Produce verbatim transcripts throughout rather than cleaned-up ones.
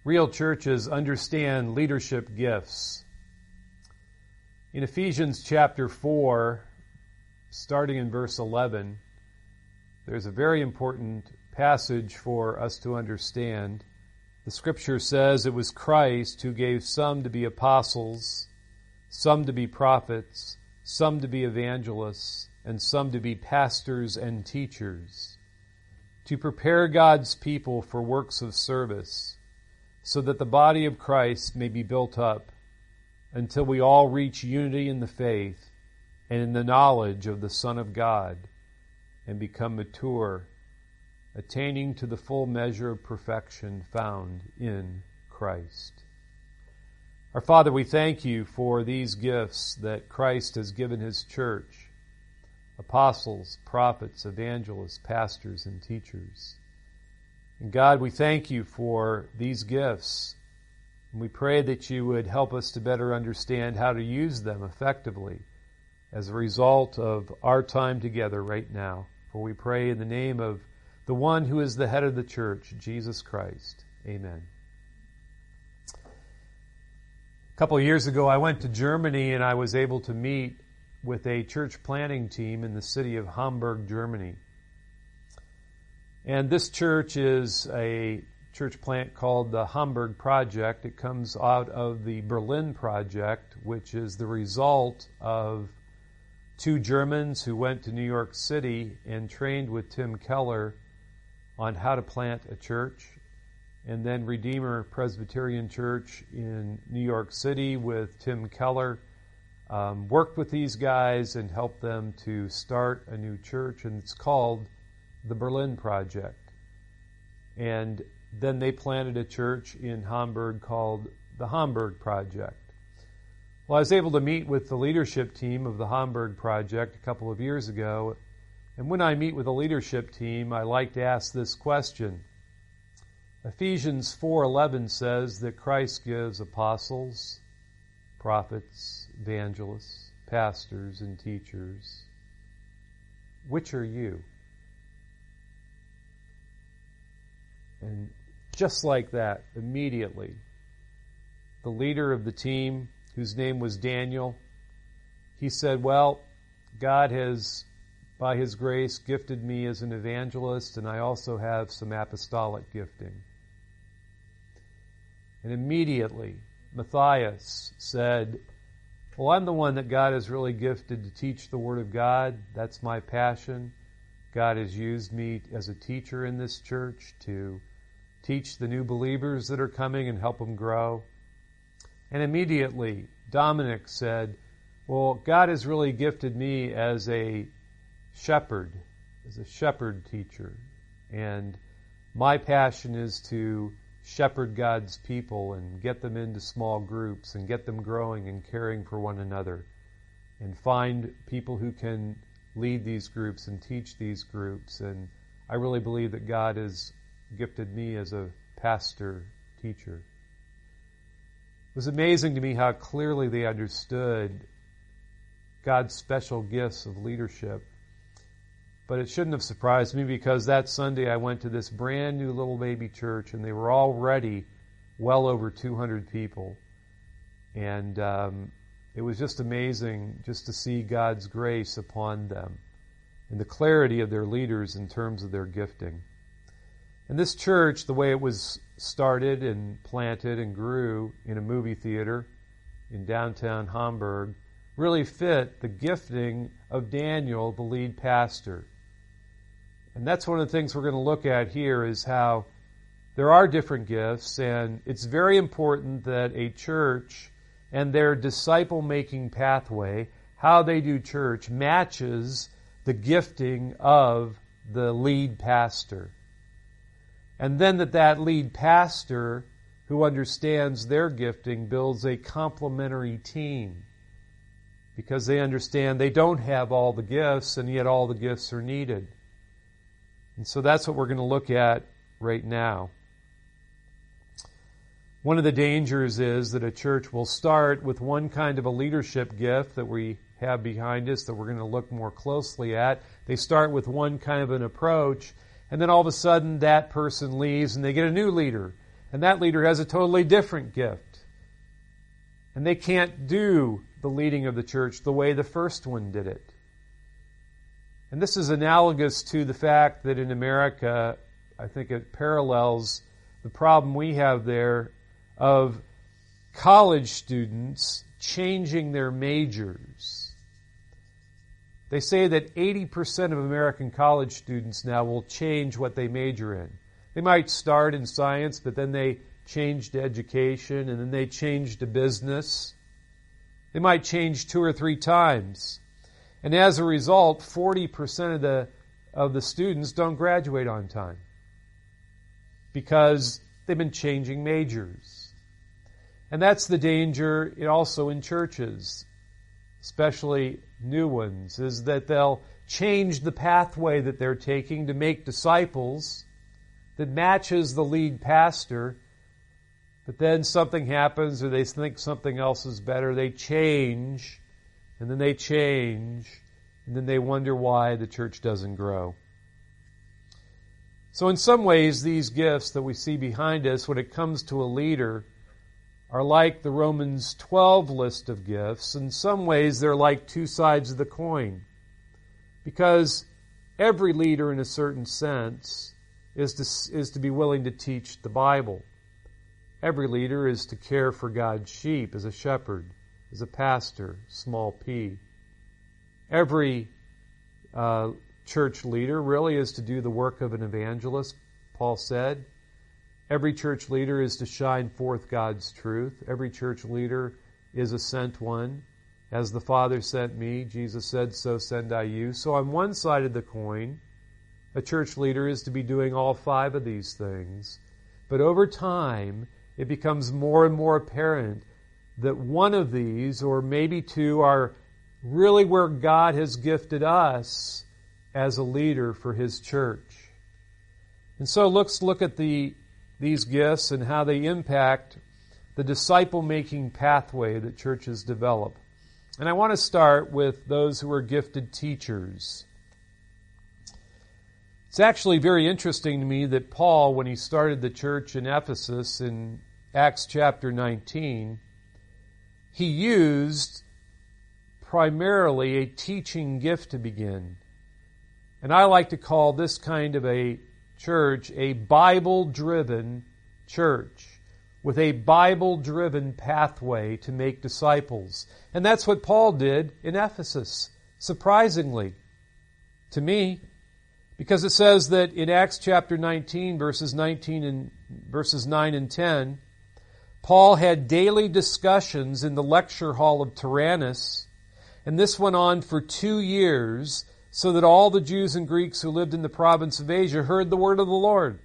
Real churches understand leadership gifts. In Ephesians chapter four, starting in verse eleven, there's a very important passage for us to understand. The scripture says it was Christ who gave some to be apostles, some to be prophets, some to be evangelists, and some to be pastors and teachers, to prepare God's people for works of service, so that the body of Christ may be built up until we all reach unity in the faith and in the knowledge of the Son of God and become mature, attaining to the full measure of perfection found in Christ. Our Father, we thank you for these gifts that Christ has given his church: apostles, prophets, evangelists, pastors, and teachers. And God, we thank you for these gifts. And we pray that you would help us to better understand how to use them effectively as a result of our time together right now. For we pray in the name of the one who is the head of the church, Jesus Christ. Amen. A couple of years ago, I went to Germany and I was able to meet with a church planting team in the city of Hamburg, Germany. And this church is a church plant called the Hamburg Project. It comes out of the Berlin Project, which is the result of two Germans who went to New York City and trained with Tim Keller on how to plant a church. And then Redeemer Presbyterian Church in New York City with Tim Keller um, worked with these guys and helped them to start a new church, and it's called the Berlin Project. And then they planted a church in Hamburg called the Hamburg Project. Well, I was able to meet with the leadership team of the Hamburg Project a couple of years ago, and when I meet with the leadership team, I like to ask this question. Ephesians four eleven says that Christ gives apostles, prophets, evangelists, pastors, and teachers. Which are you? And just like that, immediately, the leader of the team, whose name was Daniel, he said, well, God has, by his grace, gifted me as an evangelist, and I also have some apostolic gifting. And immediately, Matthias said, well, I'm the one that God has really gifted to teach the Word of God. That's my passion. God has used me as a teacher in this church to teach the new believers that are coming and help them grow. And immediately, Dominic said, well, God has really gifted me as a shepherd, as a shepherd teacher. And my passion is to shepherd God's people and get them into small groups and get them growing and caring for one another and find people who can lead these groups and teach these groups. And I really believe that God has gifted me as a pastor teacher. It was amazing to me how clearly they understood God's special gifts of leadership. But it shouldn't have surprised me, because that Sunday I went to this brand new little baby church and they were already well over two hundred people. And um, it was just amazing just to see God's grace upon them and the clarity of their leaders in terms of their gifting. And this church, the way it was started and planted and grew in a movie theater in downtown Hamburg, really fit the gifting of Daniel, the lead pastor. And that's one of the things we're going to look at here, is how there are different gifts, and it's very important that a church and their disciple-making pathway, how they do church, matches the gifting of the lead pastor. And then that that lead pastor, who understands their gifting, builds a complementary team, because they understand they don't have all the gifts, and yet all the gifts are needed. And so that's what we're going to look at right now. One of the dangers is that a church will start with one kind of a leadership gift that we have behind us that we're going to look more closely at. They start with one kind of an approach, and then all of a sudden that person leaves and they get a new leader. And that leader has a totally different gift. And they can't do the leading of the church the way the first one did it. And this is analogous to the fact that in America, I think it parallels the problem we have there of college students changing their majors. They say that eighty percent of American college students now will change what they major in. They might start in science, but then they change to education, and then they change to business. They might change two or three times. And as a result, forty percent of the, of the students don't graduate on time because they've been changing majors. And that's the danger also in churches, especially new ones, is that they'll change the pathway that they're taking to make disciples that matches the lead pastor, but then something happens or they think something else is better. They change, and then they change, and then they wonder why the church doesn't grow. So in some ways, these gifts that we see behind us, when it comes to a leader, are like the Romans twelve list of gifts. In some ways, they're like two sides of the coin. Because every leader, in a certain sense, is to, is to be willing to teach the Bible. Every leader is to care for God's sheep as a shepherd, as a pastor, small p. Every uh, church leader really is to do the work of an evangelist, Paul said. Every church leader is to shine forth God's truth. Every church leader is a sent one. As the Father sent me, Jesus said, so send I you. So on one side of the coin, a church leader is to be doing all five of these things. But over time, it becomes more and more apparent that one of these, or maybe two, are really where God has gifted us as a leader for His church. And so let's look at the these gifts and how they impact the disciple-making pathway that churches develop. And I want to start with those who are gifted teachers. It's actually very interesting to me that Paul, when he started the church in Ephesus in Acts chapter nineteen, he used primarily a teaching gift to begin. And I like to call this kind of a church a Bible-driven church with a Bible-driven pathway to make disciples. And that's what Paul did in Ephesus, surprisingly to me, because it says that in Acts chapter nineteen, verses nineteen and verses nine and ten, Paul had daily discussions in the lecture hall of Tyrannus, and this went on for two years, so that all the Jews and Greeks who lived in the province of Asia heard the word of the Lord.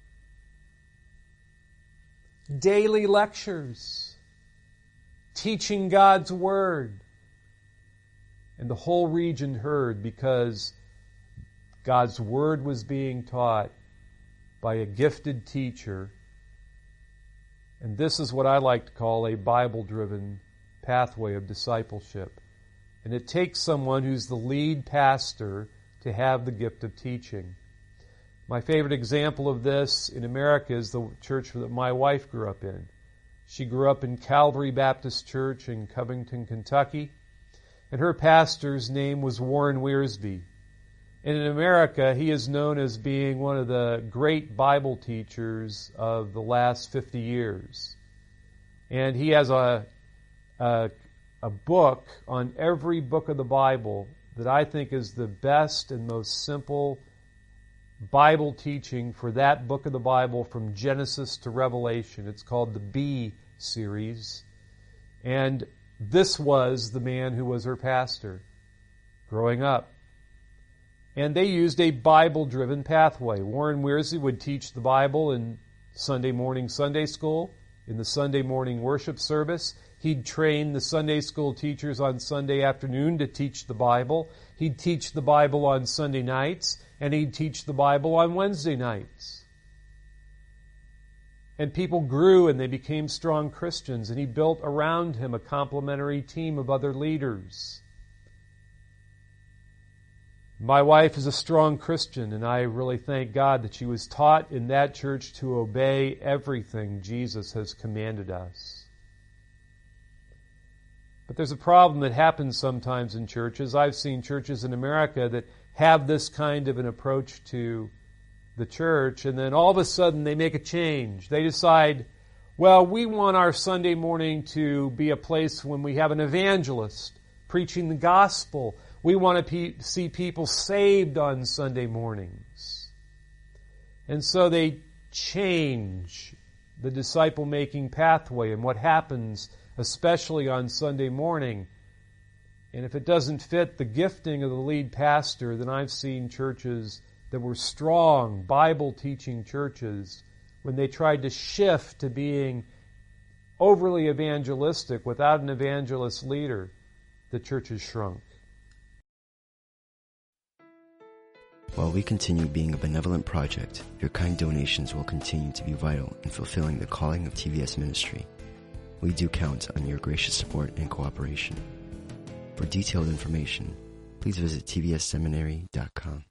Daily lectures, teaching God's word. And the whole region heard because God's word was being taught by a gifted teacher. And this is what I like to call a Bible-driven pathway of discipleship. And it takes someone who's the lead pastor to have the gift of teaching. My favorite example of this in America is the church that my wife grew up in. She grew up in Calvary Baptist Church in Covington, Kentucky, and her pastor's name was Warren Wiersbe. And in America, he is known as being one of the great Bible teachers of the last fifty years. And he has a, a a book on every book of the Bible that I think is the best and most simple Bible teaching for that book of the Bible from Genesis to Revelation. It's called the B series. And this was the man who was her pastor growing up. And they used a Bible-driven pathway. Warren Wiersbe would teach the Bible in Sunday morning Sunday school, in the Sunday morning worship service. He'd train the Sunday school teachers on Sunday afternoon to teach the Bible. He'd teach the Bible on Sunday nights, and he'd teach the Bible on Wednesday nights. And people grew and they became strong Christians, and he built around him a complementary team of other leaders. My wife is a strong Christian, and I really thank God that she was taught in that church to obey everything Jesus has commanded us. But there's a problem that happens sometimes in churches. I've seen churches in America that have this kind of an approach to the church, and then all of a sudden they make a change. They decide, well, we want our Sunday morning to be a place when we have an evangelist preaching the gospel. We want to pe- see people saved on Sunday mornings. And so they change the disciple-making pathway and what happens, especially on Sunday morning. And if it doesn't fit the gifting of the lead pastor, then I've seen churches that were strong, Bible-teaching churches, when they tried to shift to being overly evangelistic without an evangelist leader, the church has shrunk. While we continue being a benevolent project, your kind donations will continue to be vital in fulfilling the calling of T V S ministry. We do count on your gracious support and cooperation. For detailed information, please visit T V S seminary dot com.